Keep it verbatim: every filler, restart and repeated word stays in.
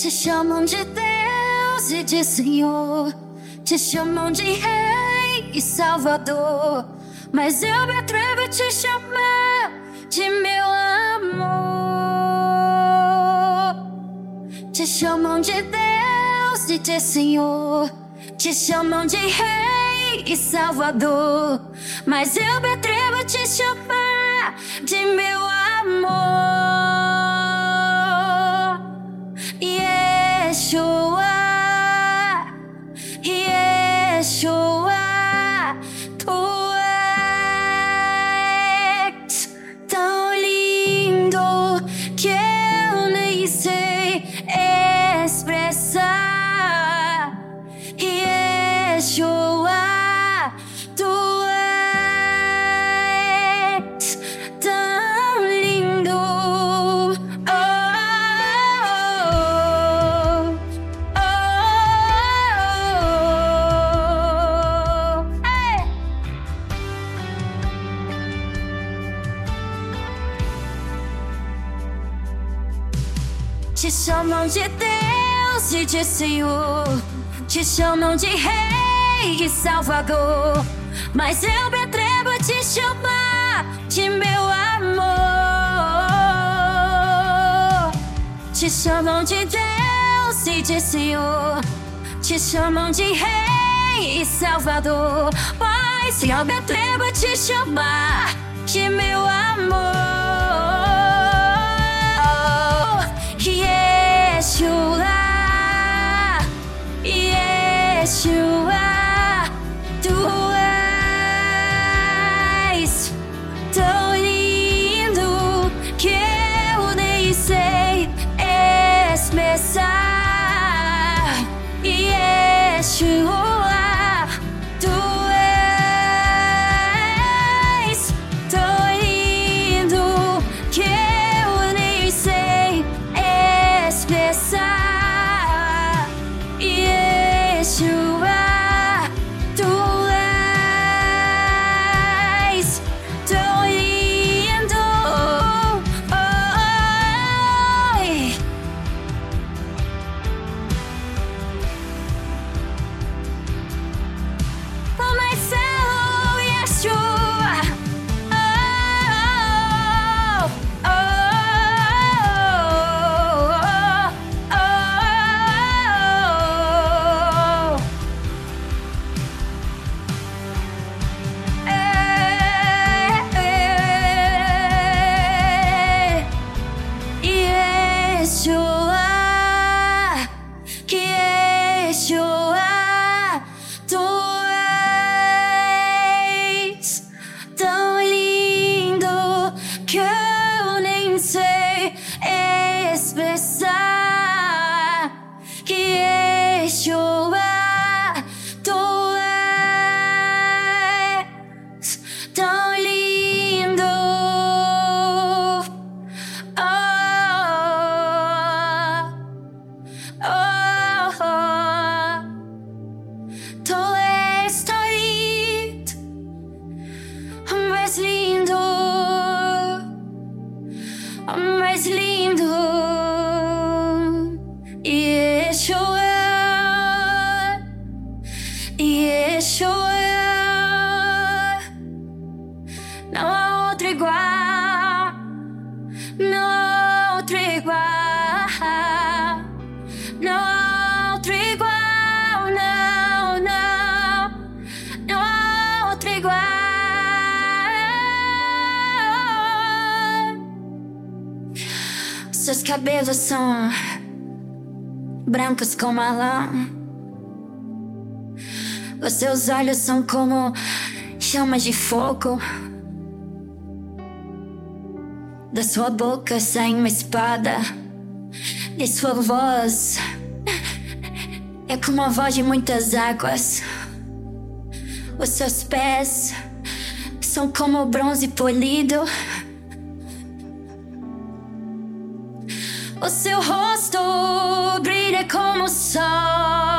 Te chamam de Deus e de Senhor, te chamam de Rei e Salvador, mas eu me atrevo a te chamar de meu amor. Te chamam de Deus e de Senhor, te chamam de Rei e Salvador, mas eu me atrevo a te chamar de meu amor. Yeshua, Yeshua, tu és tão lindo que eu nem sei expressar. Yeshua, tu és tão lindo. Oh, oh, oh, oh. Hey. Te chamam de Deus e de Senhor, te chamam de Rei e Salvador, mas eu me atrevo a te chamar de meu amor. Te chamam de Deus e de Senhor, te chamam de Rei e Salvador, mas eu me atrevo a te chamar de meu amor. Yeshua, Yeshua, tu és tão lindo que eu nem sei expressar. Yeshua, tu és tão lindo que eu nem sei expressar. Yeshua, tu és tão lindo. Oh, oh, myself, Yeshua. Oh, oh, oh, oh, oh. Yeshua, Yeshua, tu és tão lindo que eu nem sei expressar. Yeshua, tu és tão lindo. Oh, oh, oh. Tu és tão lindo, mais lindo, mais lindo. Yeshua, Yeshua, não há outro igual, não há outro igual, não há outro igual, não, não, não há outro igual. Seus cabelos são brancos como a lã, os seus olhos são como chamas de fogo, da sua boca sai uma espada, e sua voz é como a voz de muitas águas. Os seus pés são como bronze polido, o seu rosto brilha como o sol.